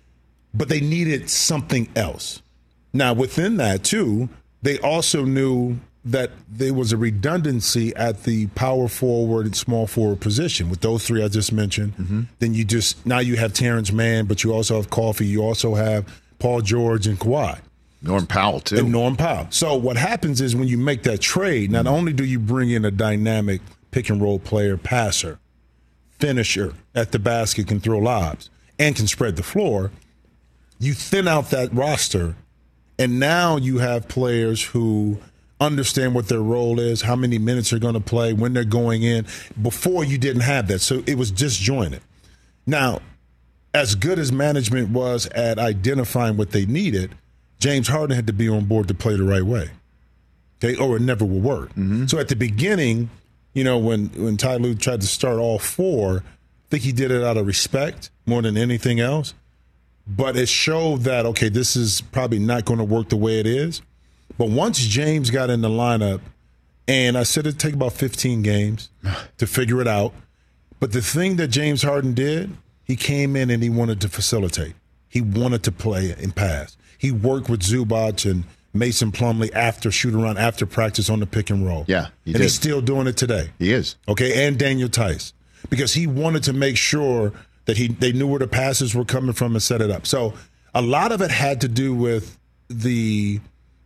Speaker 16: But they needed something else. Now, within that, too, they also knew that there was a redundancy at the power forward and small forward position with those three I just mentioned. Then now you have Terrence Mann, but you also have Coffey. You also have Paul George and Kawhi.
Speaker 1: Norm Powell, too.
Speaker 16: And Norm Powell. So what happens is when you make that trade, not only do you bring in a dynamic pick and roll player, passer, finisher at the basket, can throw lobs, and can spread the floor, you thin out that roster, and now you have players who understand what their role is, how many minutes they're going to play, when they're going in. Before, you didn't have that, so it was disjointed. Now, as good as management was at identifying what they needed, James Harden had to be on board to play the right way, okay, or it never will work. So at the beginning, when Ty Lue tried to start all four, I think he did it out of respect more than anything else. But it showed that, okay, this is probably not going to work the way it is. But once James got in the lineup, and I said it'd take about 15 games to figure it out. But the thing that James Harden did, he came in and he wanted to facilitate. He wanted to play and pass. He worked with Zubac and Mason Plumlee after shoot-around, after practice on the pick and roll.
Speaker 1: Yeah,
Speaker 16: and he's still doing it today.
Speaker 1: He is.
Speaker 16: Okay, and Daniel Tice. Because he wanted to make sure that they knew where the passes were coming from and set it up. So a lot of it had to do with the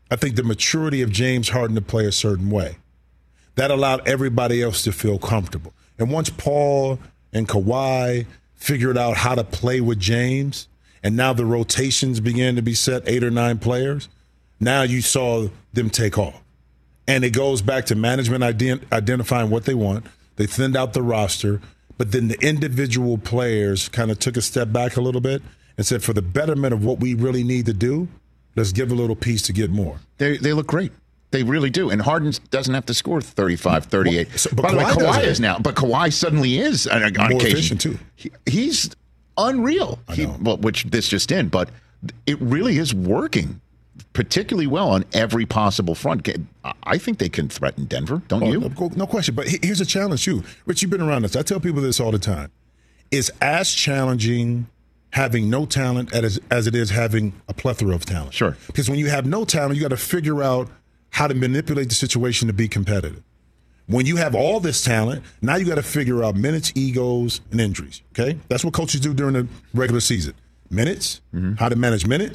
Speaker 16: maturity of James Harden to play a certain way. That allowed everybody else to feel comfortable. And once Paul and Kawhi figured out how to play with James, and now the rotations began to be set, 8 or 9 players, now you saw them take off. And it goes back to management identifying what they want. They thinned out the roster, but then the individual players kind of took a step back a little bit and said, for the betterment of what we really need to do, let's give a little piece to get more.
Speaker 1: They look great. They really do. And Harden doesn't have to score 35, 38.
Speaker 16: But
Speaker 1: by the way, Kawhi is now. But Kawhi suddenly is on
Speaker 16: more
Speaker 1: occasion.
Speaker 16: Efficient, too.
Speaker 1: He's unreal, which this just in. But it really is working particularly well on every possible front. I think they can threaten Denver, don't you?
Speaker 16: No question. But here's a challenge, too. Rich, you've been around this. I tell people this all the time. It's as challenging having no talent as it is having a plethora of talent.
Speaker 1: Sure.
Speaker 16: Because when you have no talent, you got to figure out how to manipulate the situation to be competitive. When you have all this talent, now you got to figure out minutes, egos, and injuries. Okay? That's what coaches do during the regular season. Minutes, how to manage minutes,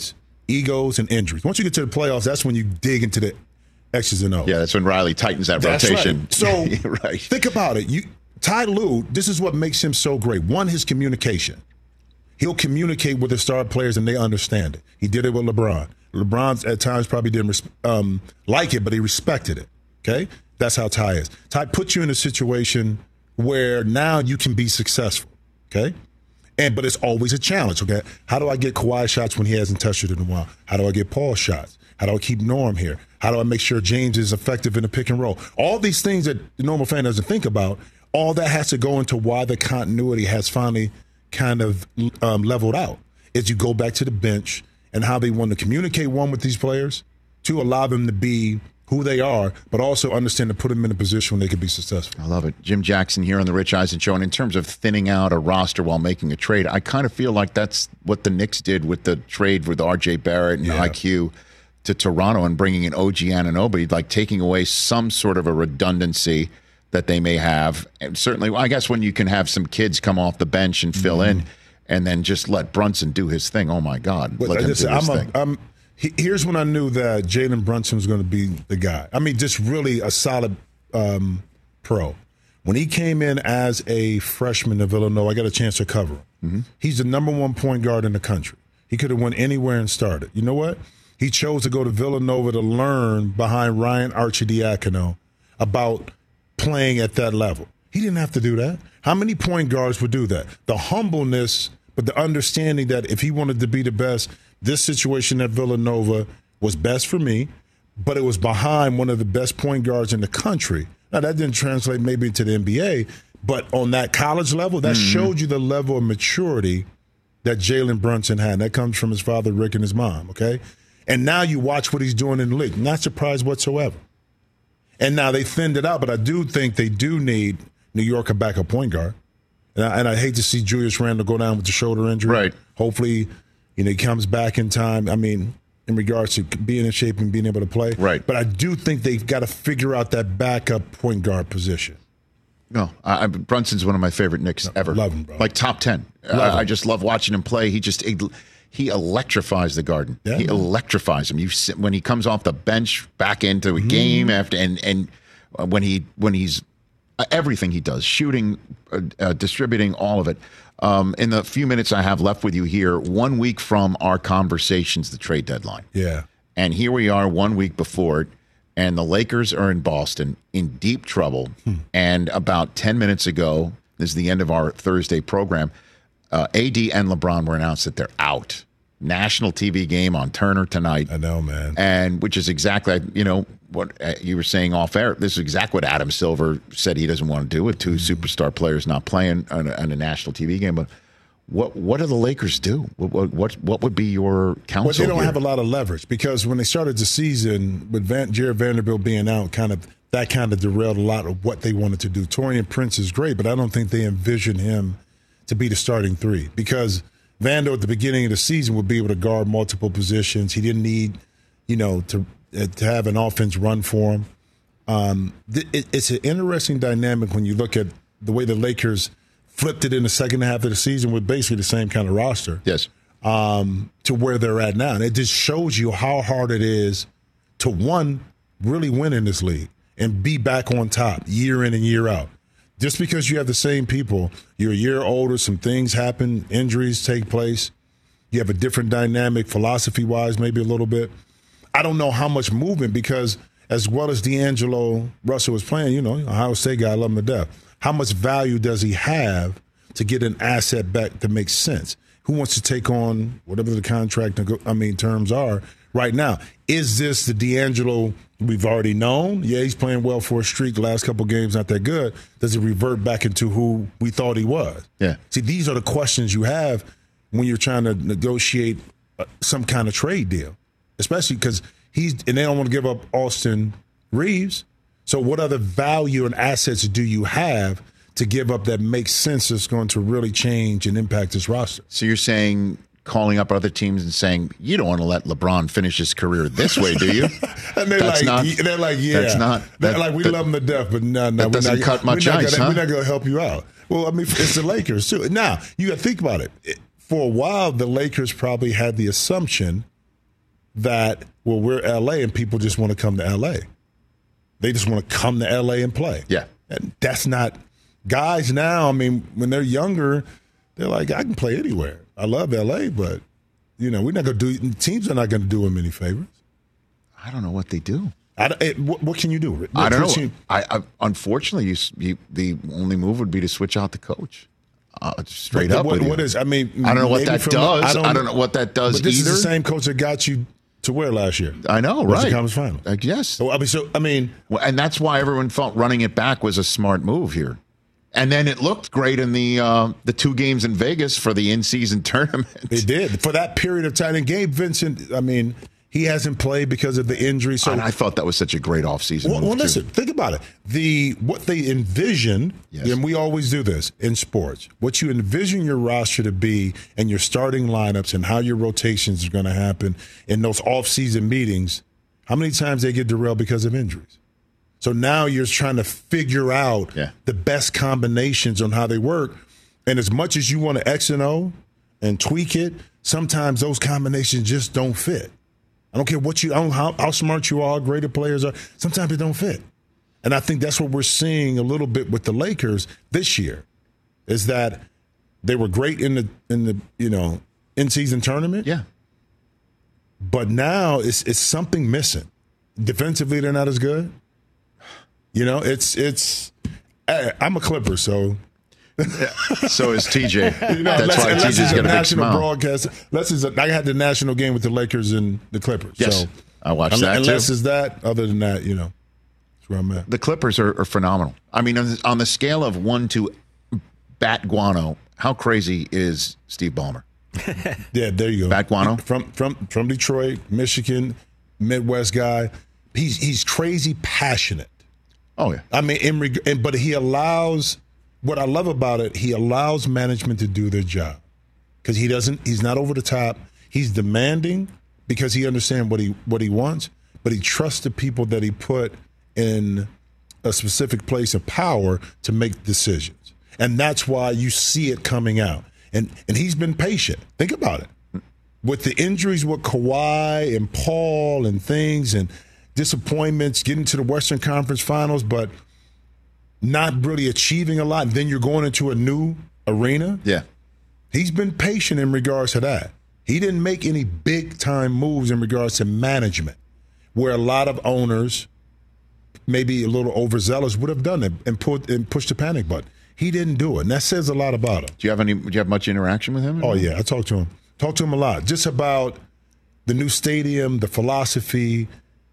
Speaker 16: egos and injuries. Once you get to the playoffs, that's when you dig into the X's and O's.
Speaker 1: Yeah, that's when Riley tightens that rotation.
Speaker 16: Right. So think about it. Ty Lue, this is what makes him so great. One, his communication. He'll communicate with the star players and they understand it. He did it with LeBron. LeBron at times probably didn't like it, but he respected it. Okay? That's how Ty is. Ty puts you in a situation where now you can be successful. Okay? But it's always a challenge. Okay? How do I get Kawhi shots when he hasn't touched it in a while? How do I get Paul shots? How do I keep Norm here? How do I make sure James is effective in the pick and roll? All these things that the normal fan doesn't think about, all that has to go into why the continuity has finally kind of leveled out. Is you go back to the bench and how they want to communicate, one, with these players, two, allow them to be who they are, but also understand to put them in a position where they can be successful.
Speaker 1: I love it. Jim Jackson here on the Rich Eisen Show. And in terms of thinning out a roster while making a trade, I kind of feel like that's what the Knicks did with the trade with R.J. Barrett and IQ to Toronto and bringing in OG Anunoby, like taking away some sort of a redundancy that they may have. And certainly, I guess when you can have some kids come off the bench and fill in and then just let Brunson do his thing. Oh, my God. Let him do his thing.
Speaker 16: Here's when I knew that Jalen Brunson was going to be the guy. I mean, just really a solid pro. When he came in as a freshman to Villanova, I got a chance to cover him. He's the number one point guard in the country. He could have went anywhere and started. You know what? He chose to go to Villanova to learn behind Ryan Arcidiacono about playing at that level. He didn't have to do that. How many point guards would do that? The humbleness, but the understanding that if he wanted to be the best, this situation at Villanova was best for me, but it was behind one of the best point guards in the country. Now, that didn't translate maybe to the NBA, but on that college level, that showed you the level of maturity that Jalen Brunson had. That comes from his father, Rick, and his mom, okay? And now you watch what he's doing in the league. Not surprised whatsoever. And now they thinned it out, but I do think they do need New York a backup point guard. And I hate to see Julius Randle go down with the shoulder injury.
Speaker 1: Right.
Speaker 16: Hopefully, he comes back in time. I mean, in regards to being in shape and being able to play.
Speaker 1: Right.
Speaker 16: But I do think they've got to figure out that backup point guard position.
Speaker 1: No, Brunson's one of my favorite Knicks ever.
Speaker 16: Love him, bro.
Speaker 1: Like top 10. I just love watching him play. He electrifies the Garden.
Speaker 16: Yeah,
Speaker 1: he electrifies him. When he comes off the bench back into a game after, and when he's everything he does, shooting, distributing, all of it. In the few minutes I have left with you here, 1 week from our conversations, the trade deadline.
Speaker 16: Yeah.
Speaker 1: And here we are 1 week before it, and the Lakers are in Boston in deep trouble. And about 10 minutes ago, this is the end of our Thursday program, AD and LeBron were announced that they're out. National TV game on Turner tonight.
Speaker 16: I know, man.
Speaker 1: And which is exactly, what you were saying off air. This is exactly what Adam Silver said he doesn't want to do with two superstar players not playing on a national TV game. But what do the Lakers do? What would be your counsel?
Speaker 16: Well, they don't have a lot of leverage because when they started the season with Jared Vanderbilt being out, that derailed a lot of what they wanted to do. Taurean Prince is great, but I don't think they envision him to be the starting three because Vando at the beginning of the season would be able to guard multiple positions. He didn't need, to have an offense run for him. It's an interesting dynamic when you look at the way the Lakers flipped it in the second half of the season with basically the same kind of roster.
Speaker 1: Yes.
Speaker 16: To where they're at now. And it just shows you how hard it is to, one, really win in this league and be back on top year in and year out. Just because you have the same people, you're a year older, some things happen, injuries take place. You have a different dynamic philosophy-wise, maybe a little bit. I don't know how much movement because as well as D'Angelo Russell was playing, Ohio State guy, I love him to death. How much value does he have to get an asset back that makes sense? Who wants to take on whatever the contract terms are right now? Is this the D'Angelo we've already known? Yeah, he's playing well for a streak. The last couple games not that good. Does it revert back into who we thought he was?
Speaker 1: Yeah.
Speaker 16: See, these are the questions you have when you're trying to negotiate some kind of trade deal, especially because and they don't want to give up Austin Reeves. So what other value and assets do you have to give up that makes sense that's going to really change and impact this roster?
Speaker 1: So you're saying calling up other teams and saying, you don't want to let LeBron finish his career this way, do you?
Speaker 16: And they're like, yeah.
Speaker 1: That's not.
Speaker 16: We love him to death, but no.
Speaker 1: That doesn't cut much ice, huh?
Speaker 16: We're not going to help you out. Well, it's the Lakers, too. Now, you got to think about it. For a while, the Lakers probably had the assumption that, well, we're LA and people just want to come to LA. They just want to come to LA and play.
Speaker 1: Yeah.
Speaker 16: And that's not guys now. I mean, when they're younger, they're like, I can play anywhere. I love LA, but we're not going to do. Teams are not going to do them any favors.
Speaker 1: I don't know what they do.
Speaker 16: What can you do?
Speaker 1: I don't know. I unfortunately, the only move would be to switch out the coach. Straight up.
Speaker 16: What is? I mean,
Speaker 1: I don't know what that does. I don't know what that does.
Speaker 16: But this
Speaker 1: either.
Speaker 16: is the same coach that got you to where last year?
Speaker 1: I know, right?
Speaker 16: The conference final.
Speaker 1: Yes.
Speaker 16: And
Speaker 1: that's why everyone felt running it back was a smart move here. And then it looked great in the 2 games in Vegas for the in-season tournament.
Speaker 16: It did for that period of time. And Gabe Vincent, I mean, he hasn't played because of the injury. So
Speaker 1: and I thought that was such a great offseason move.
Speaker 16: Well, listen, think about it. What they envision, and we always do this in sports, what you envision your roster to be and your starting lineups and how your rotations are going to happen in those off-season meetings, how many times they get derailed because of injuries? So now you're trying to figure out the best combinations on how they work. And as much as you want to X and O and tweak it, sometimes those combinations just don't fit. I don't care how smart you are, how great the players are. Sometimes it don't fit. And I think that's what we're seeing a little bit with the Lakers this year, is that they were great in the in-season tournament.
Speaker 1: Yeah.
Speaker 16: But now it's something missing. Defensively, they're not as good. I'm a Clipper, so.
Speaker 1: So is TJ. That's why TJ's got a big smile.
Speaker 16: Broadcast. I had the national game with the Lakers and the Clippers.
Speaker 1: Yes, so, I watched that
Speaker 16: unless
Speaker 1: too.
Speaker 16: It's that. Other than that, that's where I'm at.
Speaker 1: The Clippers are phenomenal. I mean, on the scale of 1 to Bat Guano, how crazy is Steve Ballmer?
Speaker 16: Yeah, there you go.
Speaker 1: Bat Guano
Speaker 16: from Detroit, Michigan, Midwest guy. He's crazy passionate.
Speaker 1: Oh yeah.
Speaker 16: I mean, but he allows. What I love about it, he allows management to do their job because he's not over the top. He's demanding because he understands what he wants, but he trusts the people that he put in a specific place of power to make decisions. And that's why you see it coming out. And he's been patient. Think about it. With the injuries with Kawhi and Paul and things and disappointments, getting to the Western Conference Finals, but not really achieving a lot, then you're going into a new arena.
Speaker 1: Yeah.
Speaker 16: He's been patient in regards to that. He didn't make any big-time moves in regards to management, where a lot of owners, maybe a little overzealous, would have done it and pushed the panic button. He didn't do it, and that says a lot about him.
Speaker 1: Do you have much interaction with him?
Speaker 16: Oh, yeah. I talk to him. Talk to him a lot. Just about the new stadium, the philosophy,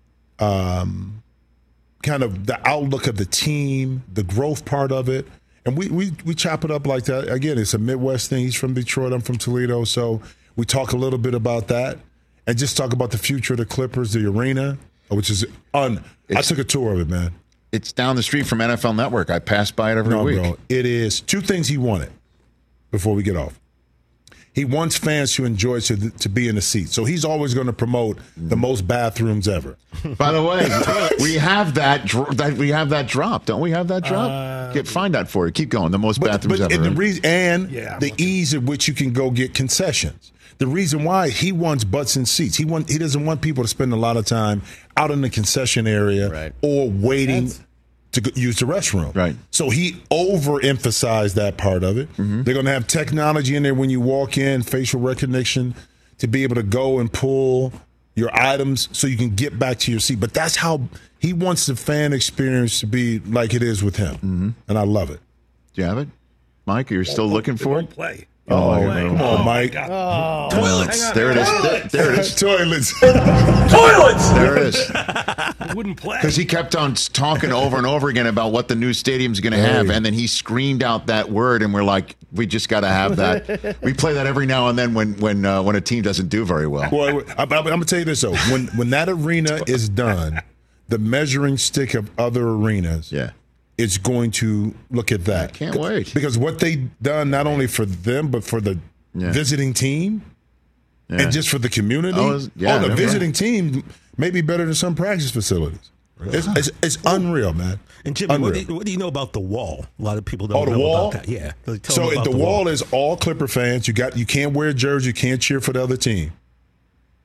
Speaker 16: kind of the outlook of the team, the growth part of it. And we chop it up like that. Again, it's a Midwest thing. He's from Detroit. I'm from Toledo. So we talk a little bit about that and just talk about the future of the Clippers, the arena, which is I took a tour of it, man.
Speaker 1: It's down the street from NFL Network. I pass by it every week.
Speaker 16: Bro, it is 2 things he wanted before we get off. He wants fans to enjoy to be in the seat. So he's always going to promote the most bathrooms ever.
Speaker 1: By the way, we have that drop. Don't we have that drop? Find that for you. Keep going. The most bathrooms ever.
Speaker 16: And the ease at which you can go get concessions. The reason why he wants butts in seats. He doesn't want people to spend a lot of time out in the concession area or waiting to use the restroom.
Speaker 1: Right.
Speaker 16: So he overemphasized that part of it. Mm-hmm. They're going to have technology in there when you walk in, facial recognition, to be able to go and pull your items so you can get back to your seat. But that's how he wants the fan experience to be like it is with him. Mm-hmm. And I love it.
Speaker 1: Do you have it? Mike, are you still looking for it?
Speaker 3: Play.
Speaker 16: Come on, Mike.
Speaker 1: Toilets. There it is. There it is.
Speaker 16: Toilets.
Speaker 3: Toilets.
Speaker 1: There it is.
Speaker 3: It wouldn't play.
Speaker 1: Because he kept on talking over and over again about what the new stadium's going to have, and then he screamed out that word, and we're like, we just got to have that. We play that every now and then when a team doesn't do very well.
Speaker 16: Well, I'm going to tell you this, though. When that arena is done, the measuring stick of other arenas it's going to look at that.
Speaker 1: I can't wait.
Speaker 16: Because what they've done, not only for them, but for the visiting team and just for the community. The visiting team may be better than some practice facilities. It's unreal, man.
Speaker 19: And Jimmy, what do you know about the wall? A lot of people don't know
Speaker 16: wall?
Speaker 19: about that. Yeah.
Speaker 16: So the wall is all Clipper fans. You can't wear a jersey. You can't cheer for the other team.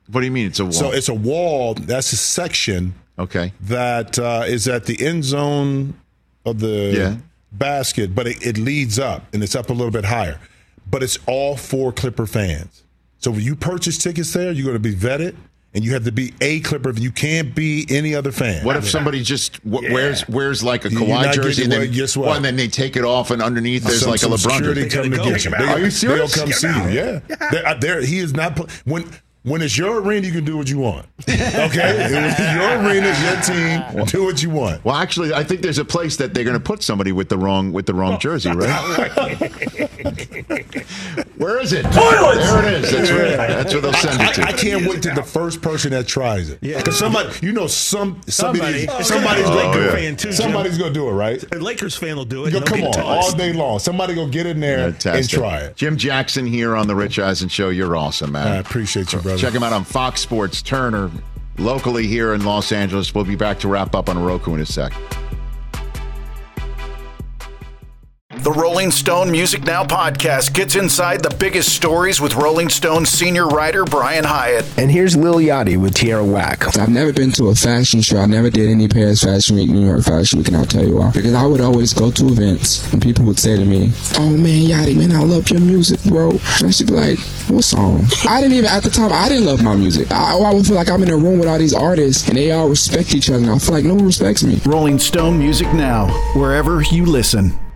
Speaker 1: What do you mean it's a wall?
Speaker 16: So it's a wall. That's a section.
Speaker 1: Okay.
Speaker 16: That is at the end zone of the basket, but it leads up, and it's up a little bit higher. But it's all for Clipper fans. So when you purchase tickets there, you're going to be vetted, and you have to be a Clipper. You can't be any other fan.
Speaker 1: What if somebody just wears like a Kawhi jersey, and then,
Speaker 16: guess what?
Speaker 1: And then they take it off, and underneath there's like a LeBron jersey?
Speaker 16: Come to get you.
Speaker 1: Are you serious?
Speaker 16: They'll come see you. Yeah. He is not when it's your arena, you can do what you want. Okay? It's your arena, your team, do what you want.
Speaker 1: Well, actually, I think there's a place that they're going to put somebody with the wrong jersey, right? Where is it?
Speaker 3: Toilets!
Speaker 1: There it is. That's right. That's where they'll send it to.
Speaker 16: I can't wait to the first person that tries it. Yeah. Because somebody's
Speaker 19: Somebody's
Speaker 16: going to do it, right?
Speaker 19: A Lakers fan will do it.
Speaker 16: Come on, all day long. Somebody go get in there and try it.
Speaker 1: Jim Jackson here on the Rich Eisen Show. You're awesome, man.
Speaker 16: I appreciate you, brother.
Speaker 1: Check him out on Fox Sports Turner, locally here in Los Angeles. We'll be back to wrap up on Roku in a sec.
Speaker 9: The Rolling Stone Music Now podcast gets inside the biggest stories with Rolling Stone senior writer Brian Hyatt.
Speaker 20: And here's Lil Yachty with Tierra Whack.
Speaker 21: I've never been to a fashion show. I never did any Paris Fashion Week, New York Fashion Week, and I'll tell you why. Because I would always go to events and people would say to me, "Oh man, Yachty, man, I love your music, bro." And I should be like, "What song?" At the time, I didn't love my music. I would feel like I'm in a room with all these artists and they all respect each other, and I feel like no one respects me.
Speaker 9: Rolling Stone Music Now, wherever you listen.